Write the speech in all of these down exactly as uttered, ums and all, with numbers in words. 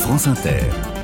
France Inter.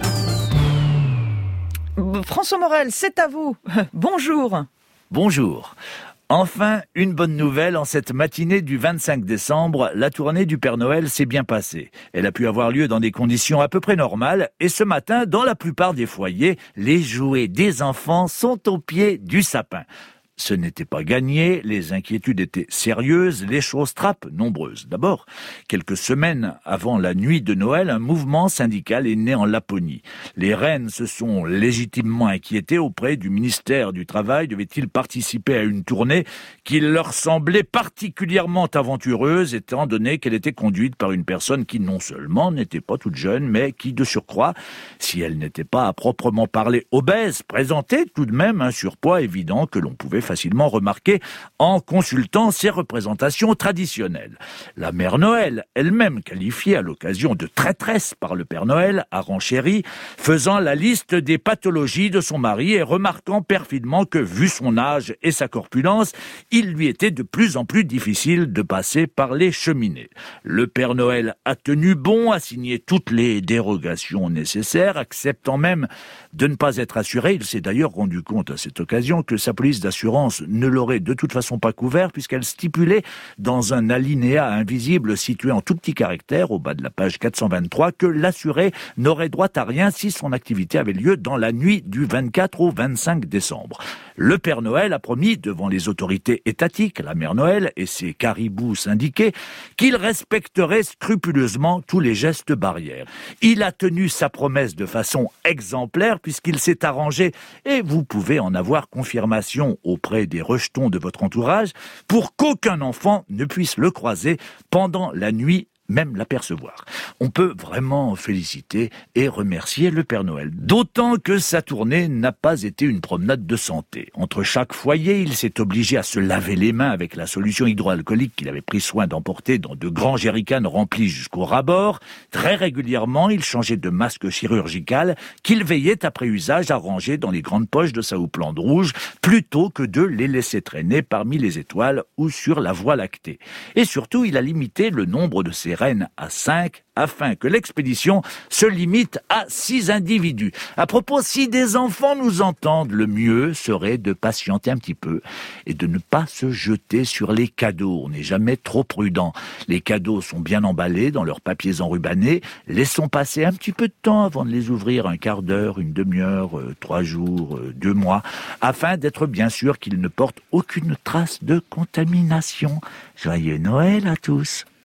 François Morel, c'est à vous. Bonjour. Bonjour. Enfin, une bonne nouvelle, en cette matinée du vingt-cinq décembre, la tournée du Père Noël s'est bien passée. Elle a pu avoir lieu dans des conditions à peu près normales, et ce matin, dans la plupart des foyers, les jouets des enfants sont au pied du sapin. Ce n'était pas gagné, les inquiétudes étaient sérieuses, les choses trappes nombreuses. D'abord, quelques semaines avant la nuit de Noël, un mouvement syndical est né en Laponie. Les reines se sont légitimement inquiétées auprès du ministère du Travail. Devaient-ils participer à une tournée qui leur semblait particulièrement aventureuse, étant donné qu'elle était conduite par une personne qui non seulement n'était pas toute jeune, mais qui, de surcroît, si elle n'était pas à proprement parler obèse, présentait tout de même un surpoids évident que l'on pouvait facilement remarqué en consultant ses représentations traditionnelles. La mère Noël, elle-même qualifiée à l'occasion de traîtresse par le Père Noël, a renchéri, faisant la liste des pathologies de son mari et remarquant perfidement que, vu son âge et sa corpulence, il lui était de plus en plus difficile de passer par les cheminées. Le Père Noël a tenu bon, a signé toutes les dérogations nécessaires, acceptant même de ne pas être assuré. Il s'est d'ailleurs rendu compte à cette occasion que sa police d'assurance ne l'aurait de toute façon pas couvert, puisqu'elle stipulait dans un alinéa invisible situé en tout petit caractère au bas de la page quatre cent vingt-trois que l'assuré n'aurait droit à rien si son activité avait lieu dans la nuit du vingt-quatre au vingt-cinq décembre. Le Père Noël a promis devant les autorités étatiques, la mère Noël et ses caribous syndiqués, qu'il respecterait scrupuleusement tous les gestes barrières. Il a tenu sa promesse de façon exemplaire puisqu'il s'est arrangé, et vous pouvez en avoir confirmation auprès des rejetons de votre entourage, pour qu'aucun enfant ne puisse le croiser pendant la nuit, même l'apercevoir. On peut vraiment féliciter et remercier le Père Noël. D'autant que sa tournée n'a pas été une promenade de santé. Entre chaque foyer, il s'est obligé à se laver les mains avec la solution hydroalcoolique qu'il avait pris soin d'emporter dans de grands jerrycans remplis jusqu'au ras-bord. Très régulièrement, il changeait de masque chirurgical qu'il veillait après usage à ranger dans les grandes poches de sa houppelande rouge, plutôt que de les laisser traîner parmi les étoiles ou sur la voie lactée. Et surtout, il a limité le nombre de ses reines à cinq, afin que l'expédition se limite à six individus. À propos, si des enfants nous entendent, le mieux serait de patienter un petit peu et de ne pas se jeter sur les cadeaux. On n'est jamais trop prudent. Les cadeaux sont bien emballés dans leurs papiers enrubannés. Laissons passer un petit peu de temps avant de les ouvrir, un quart d'heure, une demi-heure, euh, trois jours, euh, deux mois, afin d'être bien sûr qu'ils ne portent aucune trace de contamination. Joyeux Noël à tous!